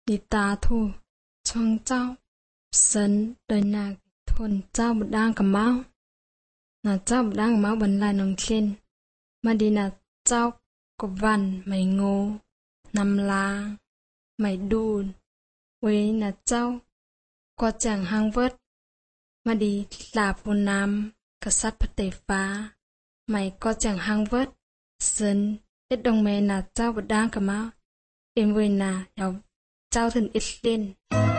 ดีตาทูช่องเจ้าสันโดยนาทนเจ้าบุดางกับเมานาเจ้าบุดางกับเมาบรรลัยนองเช่นมาดีนาเจ้ากวันไม่โง่นำลาไม่ดูนเวนาเจ้าก็จังหังเวิดมาดีลาปูนำกษัตริย์พระเตฟ้าไม่ก็จังหังเวิดสันเอ็ดดงเมนาเจ้าบุดางกับเมาเอ็มเวนาเยาเจ้าถึงอิสเลน